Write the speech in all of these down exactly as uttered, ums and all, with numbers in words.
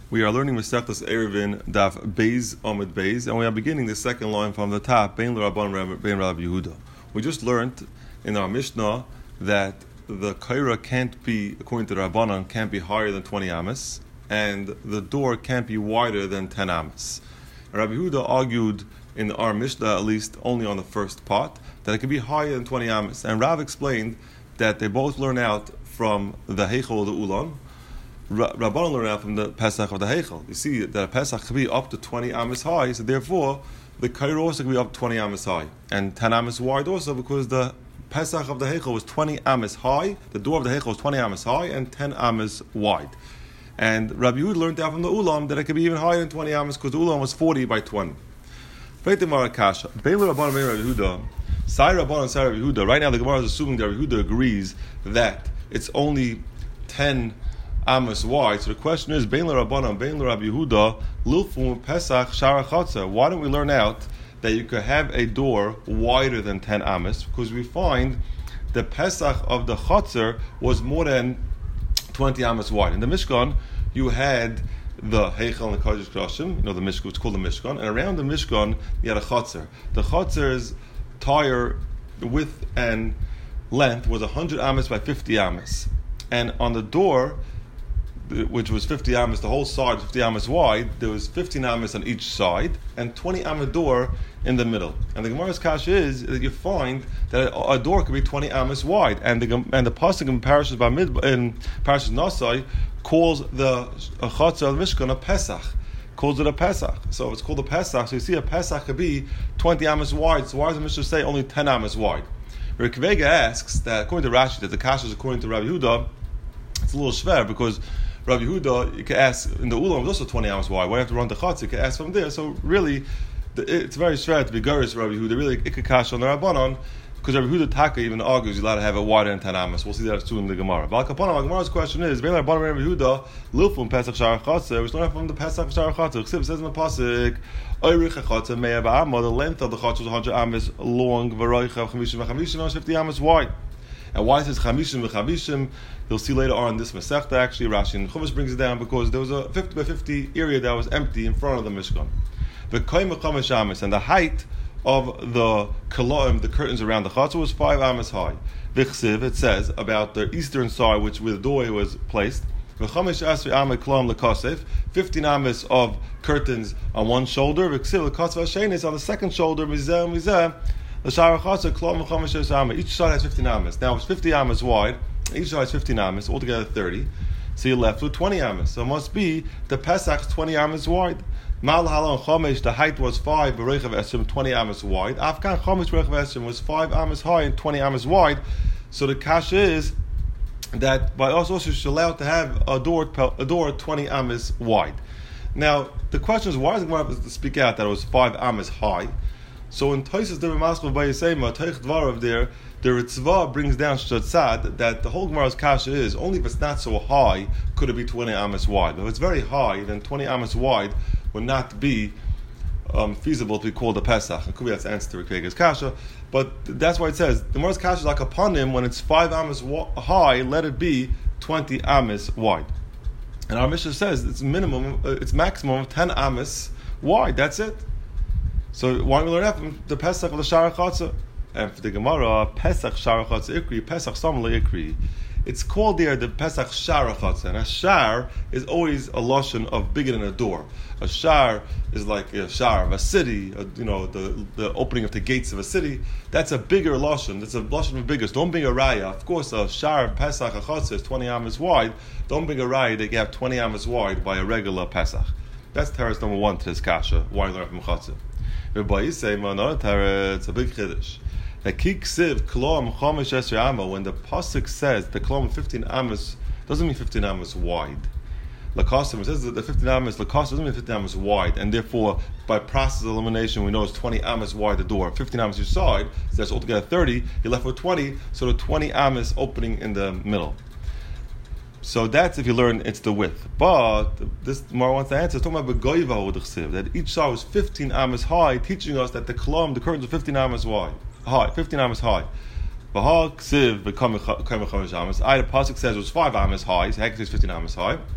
We are learning Masechtas Eruvin Daf Beis Amud Beis, and we are beginning the second line from the top. Bein l'Rabban Bein Rabbi Yehuda. We just learned in our Mishnah that the kaira can't be, according to the Rabbanan, can't be higher than twenty amas, and the door can't be wider than ten amas. Rabbi Yehuda argued in our Mishnah, at least only on the first part, that it could be higher than twenty amas, and Rav explained that they both learn out from the Heichel of the Ulan. Rabbanan learned out from the Pesach of the Heichel. You see that a Pesach could be up to twenty amas high, so therefore the kaira also could be up to twenty amas high, and ten amas wide also, because the Pesach of the Heichel was twenty amas high, the door of the Heichel was twenty amas high and ten amas wide. And Rabbi Yehuda learned out from the Ulam that it could be even higher than twenty amas, because the Ulam was forty by twenty. Right now the Gemara is assuming that Rabbi Yehuda agrees that it's only ten amas wide. So the question is, Bein l'Rabbanan, Bein l'Rabbi Yehuda, Lilfum Pesach Shara Chatzar. Why don't we learn out that you could have a door wider than ten amas? Because we find the Pesach of the Chatzar was more than twenty amas wide. In the Mishkan, you had the Heichel and the Kodesh Kodashim, you know, the Mishkan, it's called the Mishkan, and around the Mishkan, you had a Chatzar. The Chatzar's tire width and length was one hundred amas by fifty amas. And on the door, which was fifty amas, the whole side, fifty amas wide, there was fifteen amas on each side, and twenty amas door in the middle. And the Gemara's kasha is that you find that a door could be twenty amas wide, and the and the pasuk in Parashas Bamid in Parashas Nasai calls the Chatzar of the Mishkan a Pesach, calls it a Pesach. So it's called a Pesach. So you see, a Pesach could be twenty amas wide. So why does the Mishnah say only ten amas wide? Rabbi Vega asks that according to Rashi, that the kasha is according to Rabbi Yehuda, it's a little shver, because Rabbi Yehuda, you can ask, in the Ulam was also twenty amas wide. Why do you have to run the Chatzar? You can ask from there. So really, the, it's very shver to be gurish Rabbi Yehuda. Really, it could kasha on the Rabbanon, because Rabbi Yehuda Taka even argues you're allowed to have it wider than ten amas. We'll see that soon in the Gemara. But Kapanah, Gemara's question is, Bein l'Rabbanan Rabbi Yehuda, Lilfum Pesach Shara Chatzar. We learn from the Pesach Shara Chatzar. It says in the pasuk, Oirich Chatzar Me'ah ba'amah. The length of the Chatzar was one hundred amas long, V'roicha Chamishim V'Chamishim, fifty amas wide. And why it says Chamishim V'Chamishim, you'll see later on in this Masechta, actually, Rashi and Chumash brings it down, because there was a fifty by fifty area that was empty in front of the Mishkan. V'koim V'chamish amas, and the height of the koloim, the curtains around the Chatzar, was five amas high. V'chsiv, it says, about the eastern side, which where the doorway was placed, V'chamish asri amah koloim l'kosef, fifteen amas of curtains on one shoulder, V'chsiv l'kosef ha'shenis on the second shoulder, mizeh mizeh, the Shara Chatzar, koloim v'chamish asri amah. Each side has fifteen amas. Now it's fifty amas wide, each side has fifteen amas, altogether thirty. So you're left with twenty amas. So it must be the Pesach's twenty amas wide. Mal halon chomesh, the height was five, bereichav esrim, twenty amas wide. Afkan chomesh bereichav esrim was five amas high and twenty amas wide. So the kasha is that by us also she's allowed to have a door, a door twenty amas wide. Now the question is, why is the Gemara to speak out that it was five amas high? So in Tosas the Ramaskal by Yisema, Teich Dvarav there, the Ritzvah brings down Shatzad that the whole Gemara's kasha is only if it's not so high could it be twenty amas wide. But if it's very high, then twenty amas wide would not be um, feasible to be called a Pesach. It could be that's the answer to Rikega's kasha, but that's why it says the Gemara's kasha is like upon him when it's five amas wa- high, let it be twenty amas wide. And our Mishnah says it's minimum, uh, it's maximum of ten amas wide. That's it. So why don't we learn that from the Pesach of the Shara Chatzar? And for the Gemara, Pesach Shara Chatzar Ikri, Pesach Samla Ikri. It's called there the Pesach Shara Chatzar. And a shar is always a lashon of bigger than a door. A shar is like a shar of a city, a, you know, the, the opening of the gates of a city. That's a bigger lashon. That's a lashon of bigger. So don't bring a raya. Of course, a shar Pesach a Chatzar is twenty amas wide. Don't bring a raya that you have twenty amas wide by a regular Pesach. That's teretz number one to this kasha. Why learn from Chatzar? Rabbi Yisay, another teretz, a big chiddush. When the pasuk says the kolom fifteen amas doesn't mean fifteen amas wide. Lakosim, it says that the fifteen amas lakosim doesn't mean fifteen amas wide, and therefore by process of elimination we know it's twenty amas wide the door, fifteen amas each side, so that's altogether thirty. You're left with twenty, so the twenty amas opening in the middle. So that's if you learn it's the width. But this Gemara wants to answer. It's talking about begoiva udechsiv, that each side was fifteen amas high, teaching us that the kolom, the curtains, were fifteen amas wide. High, fifteen amas high. V'ha ksiv become chamish amas. I the pasuk says it was five amas high. So heck is fifteen amas high.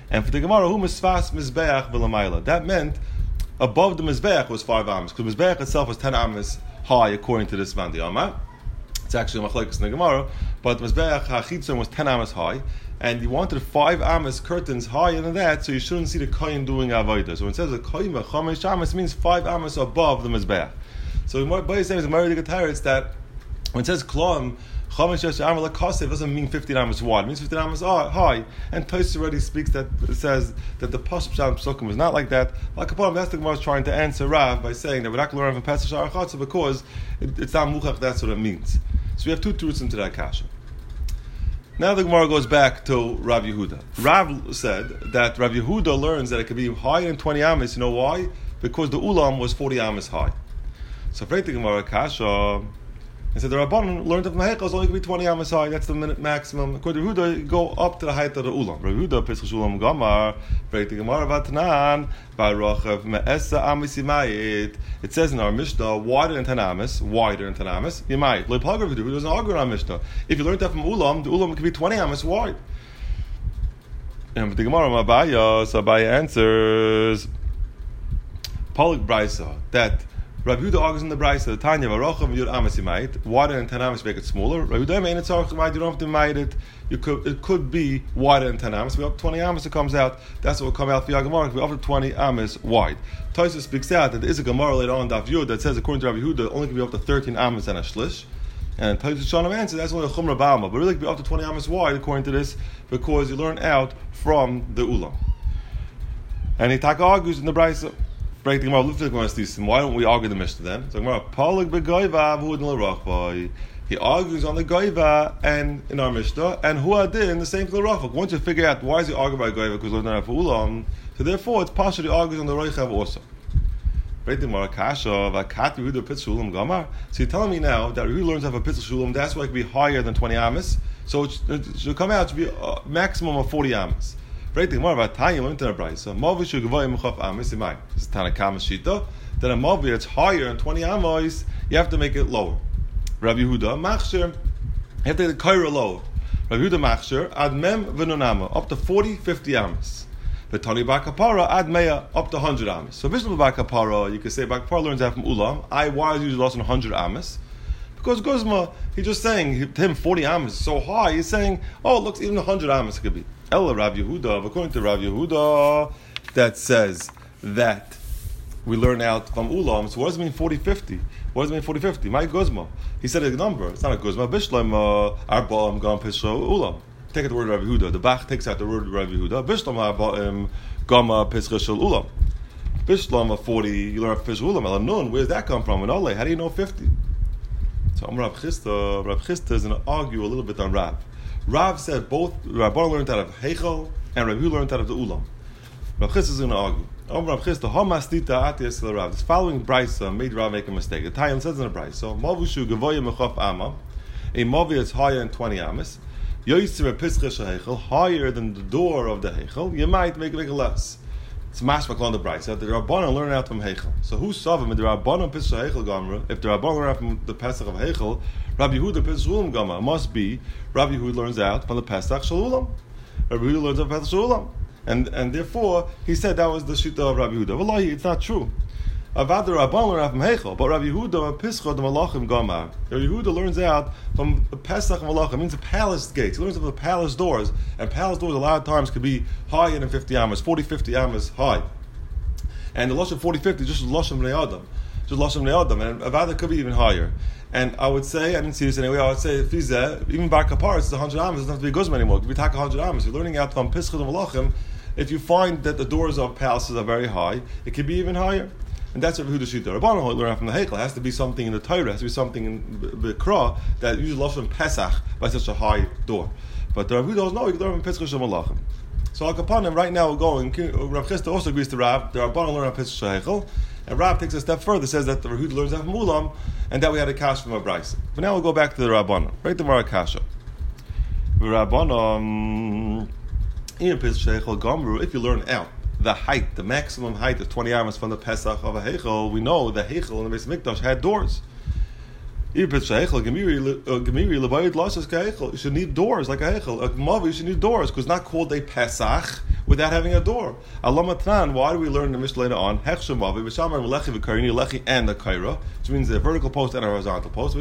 And for the Gemara, who misfas mizbeach v'lamayla. That meant above the mizbeach was five amas, because the mizbeach itself was ten amas high according to this man the Amar. It's actually a machlekes in the Gemara, but the mizbeach hachitzon was ten amas high, and you wanted five amas curtains higher than that, so you shouldn't see the kohen doing avodah. So when it says a kohen chamesh amas, it means five amas above the mizbeach. So what Boy is saying is it's that when it says klom chamesh amas lakase, it doesn't mean fifteen amas wide. It means fifteen amas high. And Tosfos already speaks that it says that the pasuk pshat psukim was not like that. Like upon that's the Gemara is trying to answer Rav by saying that we're not going to learn from Pesach Shara Chatzah because it, it's not muchach. That's what it means. So we have two truths into that kasha. Now the Gemara goes back to Rav Yehuda. Rav said that Rav Yehuda learns that it could be higher than twenty amas. You know why? Because the ulam was forty amas high. So for the Gemara kasha, and so the Rabbanon learned that Mahechel is only going to be twenty amas high. That's the minute maximum. According to Yehuda, you go up to the height of the ulam. Rav Yehuda Pesach Shulam Gamar. For the Gemara Vatanan Barochav Me'esa Amis Yimayit. It says in our Mishnah, wider than ten amas, wider than ten amas. Yimayit. Leipal Rav Yehuda doesn't argue in our Mishnah. If you learned that from ulam, the ulam could be twenty amas wide. And for the Gemara Mabaya, so Abaya answers Polik Brisa that Rabbi Yehuda argues in the Brisa, the Tanya Barochav Yud Amas Yimayit, wider than ten amas make it smaller. Rabbi Yehuda mean it's Archimait, you don't have to mite it. You could it could be wider than ten amas. We up twenty amas it comes out. That's what will come out for Yagamar. We up to twenty amas wide. Tosfos speaks out that there is a Gemara later on Daf Yud that says according to Rabbi Yehuda only can be up to thirteen amas and a shlish. And Tosfos Shalom answers that's only a Chumra Ba'alma, but really it can be up to twenty amas wide according to this because you learn out from the Ulam. And Hitaka argues in the Brisa. Why don't we argue the Mishnah then? So he argues on the Goiva and in our Mishnah, and Huadin the same for the Rachok. Once you figure out why is he arguing by Goiva because we're not for Ulam, so therefore it's partially argues on the Reichav also. So you're telling me now that Rehu learns to have a Pitzal Shulam, that's why it can be higher than twenty amas. So it should come out to be a maximum of forty amas. Right, more about Tanya went to the Brisa. So Mavi should give away Mechaf Amos. This is Tanakama Shita. Then a Mavi that's higher than twenty Amos, you have to make it lower. Rabbi Yehuda Machshir, you have to make the Kaira lower. Rabbi Yehuda Machshir Ad Mem V'Nunama up to forty, fifty Amos. The Tani Bar Kapara Ad Meya up to one hundred Amos. So Bishlam Bar Kapara, you can say Bar Kapara learns that from Ulam. I why is usually lost in one hundred Amos? Because Guzma, he's just saying to him forty Amos is so high. He's saying, oh, it looks even one hundred Amos could be. Ella Rav Yehuda, according to Rav Yehuda, that says that we learn out from Ulam. So what does it mean forty, fifty? What does it mean forty, fifty? My Guzma. He said a number. It's not a Guzma. Bishlam Arba'am Gam Pisho Ulam. Take out the word Rav Yehuda. The Bach takes out the word Rav Yehuda. Bishlam Arba'am Gama Pisho Ulam. Bishlam forty, you learn Pisho Ulam. Ela Nun, where's that come from? And Ole, how do you know fifty? So I'm Rav Chisda. Rav Chisda is going to argue a little bit on Rav. Rav said both Rabban learned out of Heichel and Rav Hu learned out of the Ulam. Rav Chisda is going to argue. Oh, Rav Chisda, Hamastita Atiyas Rav. This following Brisa made Rav make a mistake. The Tayyam says in the Brisa, Mavushu Gavoya Mechaf Amma, a Mavi is higher than twenty Amas, Yoyisir Pischach Heichel, higher than the door of the Heichel, you might make it less. It's mashmak on the Brisa. The Rabbanon learn out from Heichel. So who saw them? The Rabbanon Pischach Heichel Gamra. If the Rabbanon learn out from the Pesach of Heichel, Rabbi Yehuda Pesach Shulam Gamma must be Rabbi Yehuda learns out from the Pesach Shulam. Rabbi Yehuda learns out from Pesach Shulam, and and therefore he said that was the shita of Rabbi Yehuda. Wallahi, it's not true. Avad the Rabban learn out from Heichel, but Rabbi Yehuda Pesach the Malachim Gamma. Rabbi Yehuda learns out from the Pesach Malachim. It means the palace gates. He learns from the palace doors, and palace doors a lot of times could be higher than fifty amas, forty, fifty amas high. And the Lashon forty, fifty just Lashon Bnei Adam, just Lashon Bnei Adam, and Avad could be even higher. And I would say, I didn't see this anyway, I would say, Fizeh, even Bar Kapar, it's one hundred amas, it doesn't have to be Guzman anymore. It could be Taka one hundred amas. You're learning out from Pischad and Malachim. If you find that the doors of palaces are very high, it could be even higher. And that's what Yehuda Shita. Rabbanon learn out from the Heichel. It has to be something in the Torah, it has to be something in the Kra that usually Lashon Pesach by such a high door. But the Rabbi knows, no, you can learn from Pischad and Malachim. So Al Kapanim, right now we're going, Rav Chisda also agrees to Rav, the Rabbanon learn out from Pischad Heichel. And Rav takes a step further, says that the Yehuda learns out from Ulam, and that we had a kasha from a Brisa. But now we'll go back to the Rabbanon. Right to Mara kasha. The Rabbanon, if you learn out the height, the maximum height of twenty amas from the Pesach of a Heichel, we know the Heichel in the Beis Mikdash had doors. You should need doors like a Heichel. A Mavi should need doors because it's not called a Pesach without having a door. Alamatran, why do we learn the Mishnah later on? Hechshemavi, V'shamar Melechi v'Karini, Lechi and the Kaira, which means a vertical post and a horizontal post.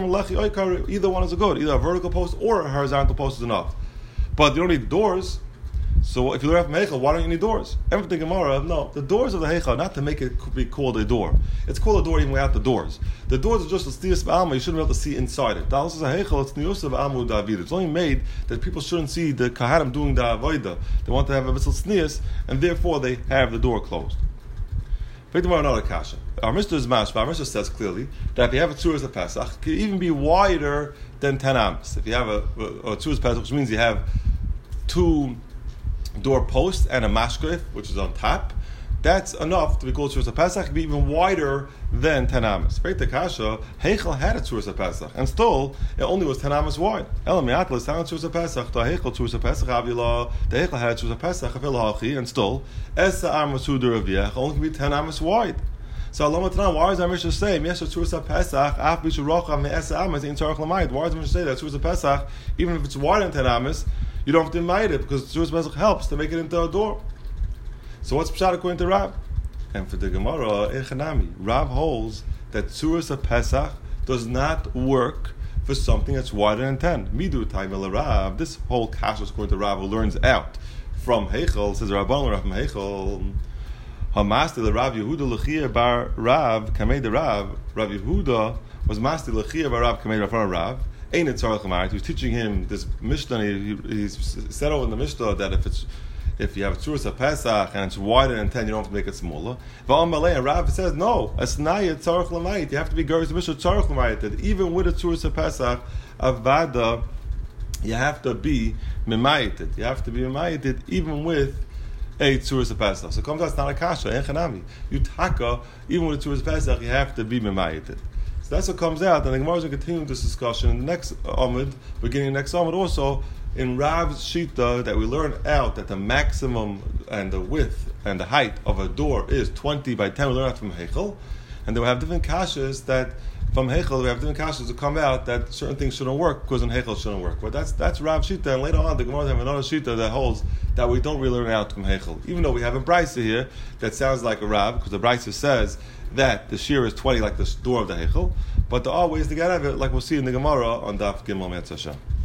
Either one is good. Either a vertical post or a horizontal post is enough. But you don't need doors. So if you learn from Heichel, why don't you need doors? Everything Gemara, no. The doors of the Heichel, not to make it be called a door. It's called a door even without the doors. The doors are just a stiyus b'alma. You shouldn't be able to see inside it. This is a Heichel. It's niyus of almu david. It's only made that people shouldn't see the kahanim doing the avodah. They want to have a little sniyus, and therefore they have the door closed. Another kasha. Our Mishnah is mashma. Our Mishnah says clearly that if you have a tzuras of Pesach, it can even be wider than ten amos. If you have a, a, a tzuras of Pesach, which means you have two door post and a mashkef, which is on top, that's enough to be called tzuras Pesach. It can be even wider than ten amos. Right, the kasha, Heichel had a tzuras Pesach, and still it only was ten amos wide. Elam Yatlas had a tzuras Pesach. The Heichel tzuras Pesach Avila. The Heichel had a tzuras Pesach Avilachi, and still Esa Amos Uder Aviach only can be ten amos wide. So Alamatran, why is our Mishnah saying Yes tzuras Pesach Af Bishurocha Me Esa Amos in Tzarich Lamayit? Why does the Mishnah say that tzuras Pesach, even if it's wider than ten amos, you don't have to invite it because tzuras Pesach helps to make it into a door. So what's Pshat according to Rav? And for the Gemara, Echanami, Rav holds that tzuras Pesach does not work for something that's wider than ten. Midu Taimel Rav. This whole kasha is according to Rav, who learns out from Heichel. Says Rabban Rav from Heichel. Hamaster the Rav Yehuda Lechia bar Rav Kamei the Rav. Rav Yehuda was master Lechia bar Rav Kamei Rav Rav. Ain't it Tzarech L'mayit? He was teaching him this Mishnah. He, he's said over in the Mishnah that if it's if you have a tzuras of Pesach and it's wider than ten, you don't have to make it smaller. And Rav says no. Asnaya Tzarech L'mayit. You have to be Gerus Mishnah Tzarech L'mayit. That even with a tzuras of Pesach, Avada, you have to be Mimayited. You have to be Mimayited even with a tzuras of Pesach. So it comes out, it's not a kasha. Enchanami. You taka even with a tzuras of Pesach, you have to be Mimayited. That's what comes out, and the Gemara is going to continue this discussion in the next Amud, beginning next Amud also, in Rav's Shita, that we learn out that the maximum and the width and the height of a door is twenty by ten. We learn out from Heichel, and then we have different kashas that, from Heichel, we have different kashas to come out that certain things shouldn't work, because in Heichel shouldn't work. But that's that's Rav's Shita, and later on, the Gemara have another Shita that holds that we don't really learn out from Heichel. Even though we have a Brisa here that sounds like a Rav, because the Brisa says that the shear is twenty, like the door of the Heichel, but there are ways to get out of it, like we'll see in the Gemara on Daf Gimel Metzasha.